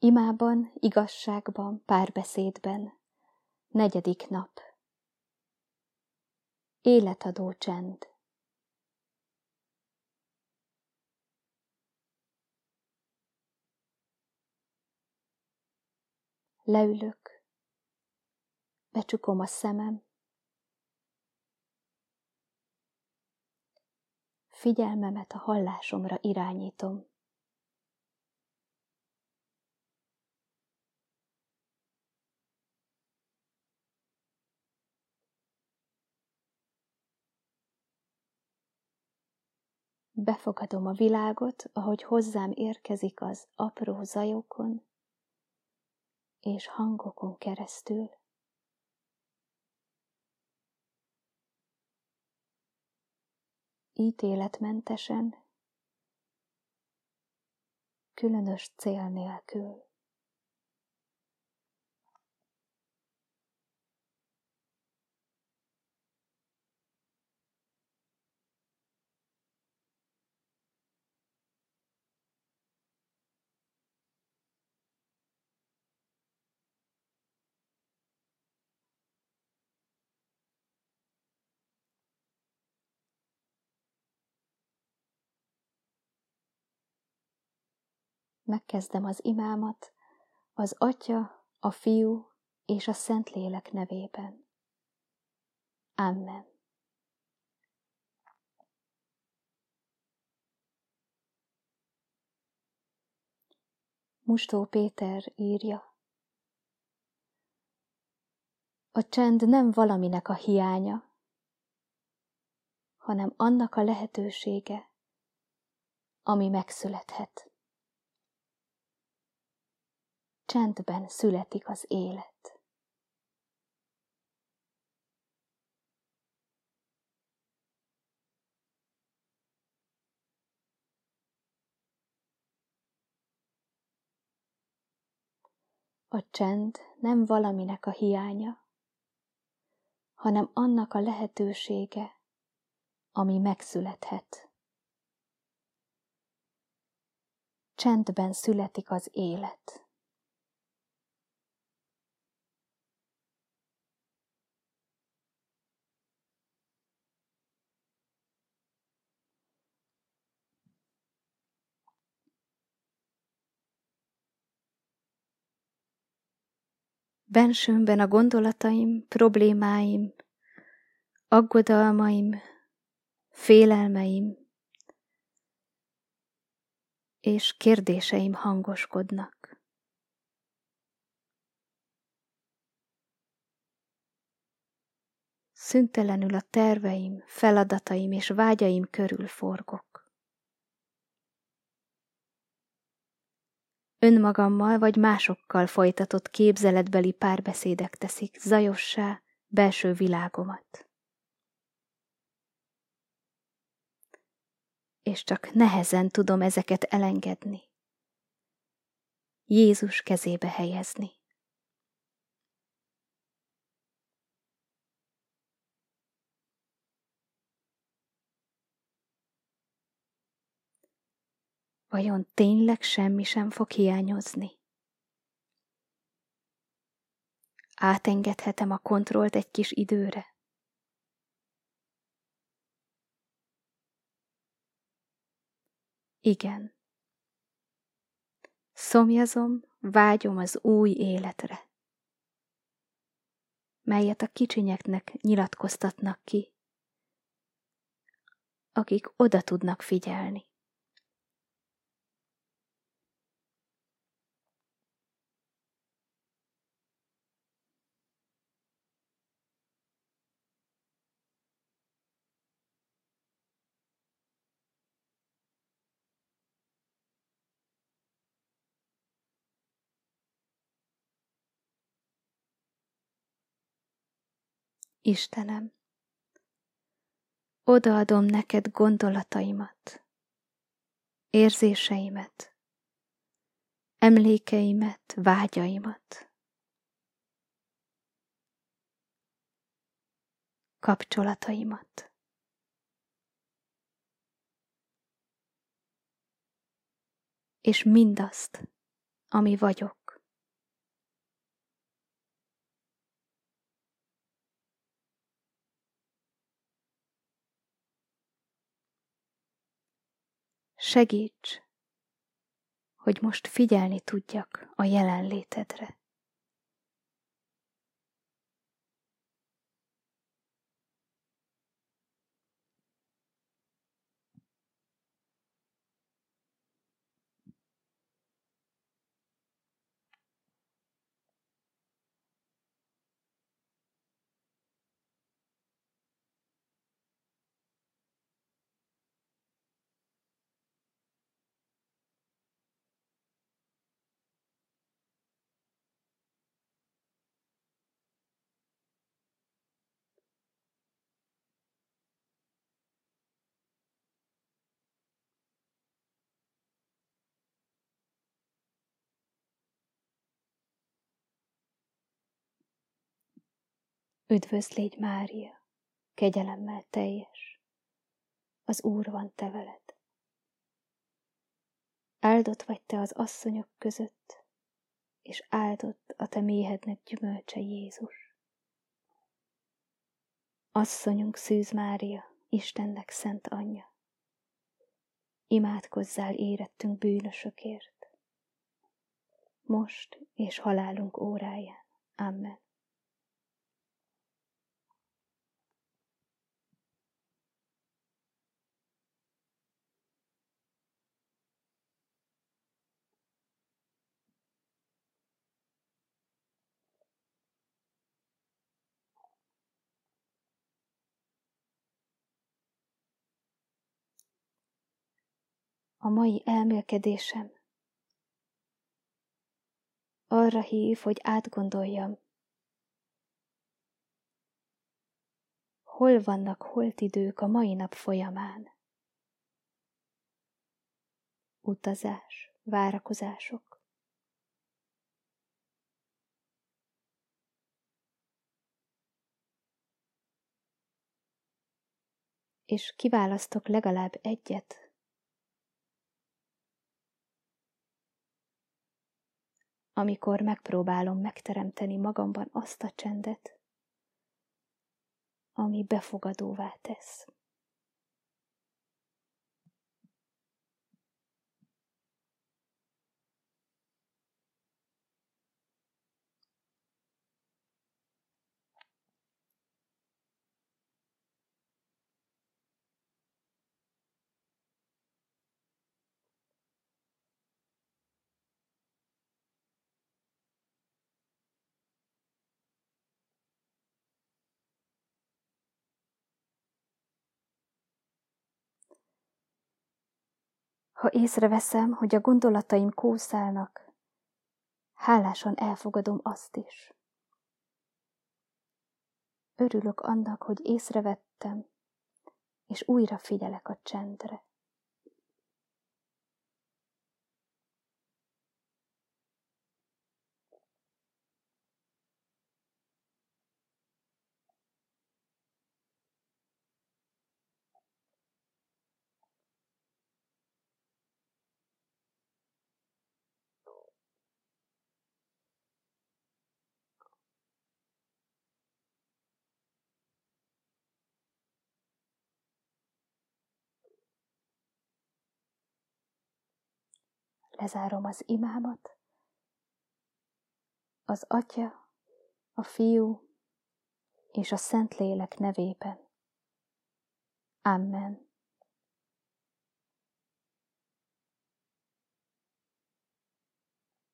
Imában, igazságban, párbeszédben. 4. nap. Életadó csend. Leülök, becsukom a szemem, figyelmemet a hallásomra irányítom. Befogadom a világot, ahogy hozzám érkezik az apró zajokon és hangokon keresztül. Ítéletmentesen, különös cél nélkül. Megkezdem az imámat az Atya, a Fiú és a Szentlélek nevében. Amen. Mustó Péter írja: a csend nem valaminek a hiánya, hanem annak a lehetősége, ami megszülethet. Csendben születik az élet. A csend nem valaminek a hiánya, hanem annak a lehetősége, ami megszülethet. Csendben születik az élet. Bensőmben a gondolataim, problémáim, aggodalmaim, félelmeim és kérdéseim hangoskodnak. Szüntelenül a terveim, feladataim és vágyaim körül forgok. Önmagammal vagy másokkal folytatott képzeletbeli párbeszédek teszik zajossá belső világomat. És csak nehezen tudom ezeket elengedni, Jézus kezébe helyezni. Vajon tényleg semmi sem fog hiányozni? Átengedhetem a kontrollt egy kis időre? Igen. Szomjazom, vágyom az új életre, melyet a kicsinyeknek nyilatkoztatnak ki, akik oda tudnak figyelni. Istenem, odaadom neked gondolataimat, érzéseimet, emlékeimet, vágyaimat, kapcsolataimat. És mindazt, ami vagyok. Segíts, hogy most figyelni tudjak a jelenlétedre. Üdvözl légy, Mária, kegyelemmel teljes, az Úr van te veled. Áldott vagy te az asszonyok között, és áldott a te méhednek gyümölcse, Jézus. Asszonyunk Szűz Mária, Istennek szent anyja, imádkozzál érettünk bűnösökért, most és halálunk óráján. Amen. A mai elmélkedésem arra hív, hogy átgondoljam, hol vannak holtidők a mai nap folyamán. Utazás, várakozások. És kiválasztok legalább egyet, amikor megpróbálom megteremteni magamban azt a csendet, ami befogadóvá tesz. Ha észreveszem, hogy a gondolataim kószálnak, hálásan elfogadom azt is. Örülök annak, hogy észrevettem, és újra figyelek a csendre. Lezárom az imámat, az Atya, a Fiú és a Szentlélek nevében. Amen.